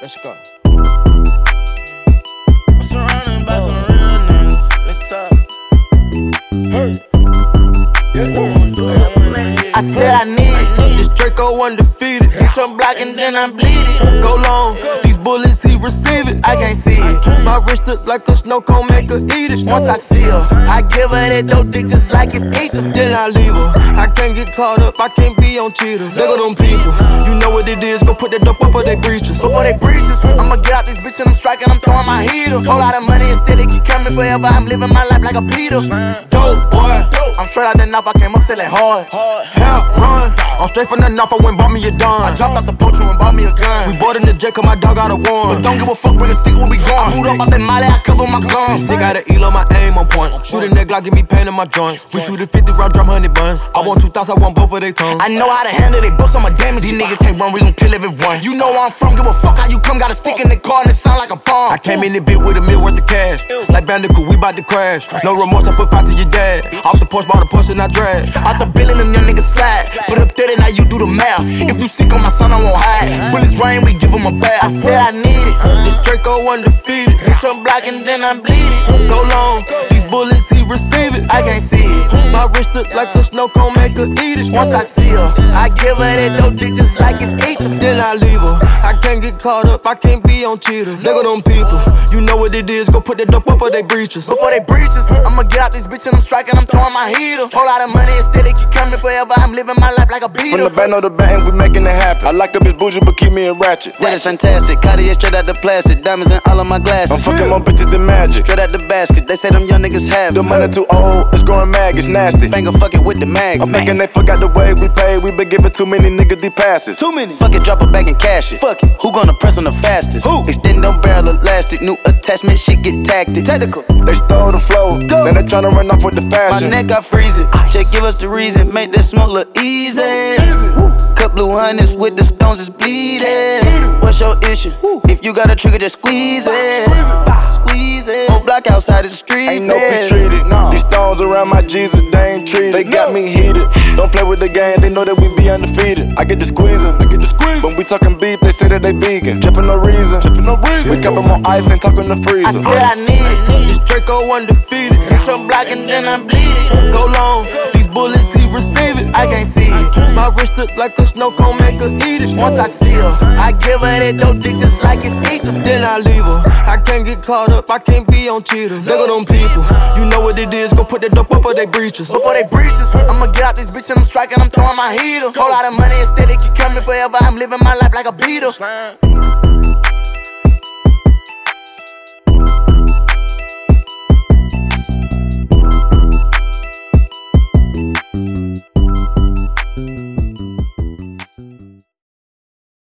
Let's go. I'm surrounded by some real niggas. Let's talk. Hey. I said I need it. This Draco undefeated. Hit your block and then I bleed it. Go long. These bullets he receive it. I can't see it. My wrist look like a snow cone, make her eat it. Once I see her, I give her that dope dick just like it's ether. Then I leave her. I can't get caught up. I can't be on cheaters. Look at them people. You know what it is. Go put that dope up for they breaches. Before they breaches, I'ma get out this bitch and I'm striking. I'm throwing my heater. Whole lot of money instead it keep coming forever. I'm living my life like a Peter. Dope boy. I'm straight out the knife. I came up selling hard. Help run. I'm straight from the knife. I went bought me a dime. I dropped out the poacher and bought me a gun. We bought in the jet 'cause my dog got a one. But don't give a fuck when the stick when we gone. I moved up out that molly. I cover my guns. They got an eel on my aim on point. Shoot a neck, give me pain in my joint. We shoot a 50 round drum, honey bun. I want 2,000, I want both of they tongues. I know how to handle they books, I'm a damage. These niggas can't run, we gon' kill everyone. You know where I'm from, give a fuck how you come. Got a stick in the car and it sound like a bomb. I came in the bit with a meal worth of cash. Like Bandicoot, we bout to crash. No remorse, I put 5 to your dad. Off the porch, bought a Porsche and I drag. Out the bill and them young niggas slide. Put up 30, now you do the math. If you sick on my son, I won't hide. Bullets rain, we give him a bath. I said I need it. This Draco undefeated. Hit your block and then I bleed it. Go long. These bullets he receive it. I can't see it. My wrist look like a snow cone, make her eat it. Once I see her, I give her that dope dick just like it's ether. Then I leave her. I can't get caught up. I can't be on cheaters. Look at them people. You know what it is. Go put that dope up for they breaches. Before they breaches, I'ma get out this bitch and I'm striking. I'm throwing my heater. Whole lot of money instead it keep coming forever. I'm living my life like a beater. From the back, know the bang, we making it happen. I like a bitch bougie, but keep me a ratchet. That is fantastic. Cartier straight out the plastic. Diamonds in all of my glasses. I'm fucking more bitches than magic. Straight out the basket. They say them young niggas have The it. money too old, it's growing mag, it's nasty. Finger fucking with the mag. I'm thinking they forgot the way we pay. We been giving too many niggas these passes. Too many. Fuck it, drop it back and cash it. Fuck it. Who gonna press on the fastest? Who? Extend them barrel elastic. New attachment, shit get tactic. Technical. They stole the flow, Go. then they tryna run off with the My fashion. neck got freezing. Just give us the reason. Make this smoke look easy. Cut blue hundreds with the stones is bleeding. What's your issue? If you got a trigger, just squeeze it. Squeeze it. On block outside the street. Ain't no peace treated. These stones around my Jesus, they ain't treated. They got me heated. Don't play with the game, they know that we be undefeated. I get the squeezing, When we talking beef, they say that they vegan. Trippin' no reason. We cup 'em on ice, ain't talking the I freezer. said I need it. This Draco undefeated. Hit your block and then I bleed it. Go long. These bullets he receive it. I can't see it. My wrist look like a snow cone, make her eat it. Once I see her, I give her that dope dick just like it's ether. Then I leave her. I can't get caught up. I can't be on cheaters. Look at them people. You know what it is. Go put that dope up for they breaches. Before they breaches, I'ma get out this bitch and I'm striking. I'm throwing my heater. Whole lot of money instead it keep coming forever. I'm living my life like a Peter.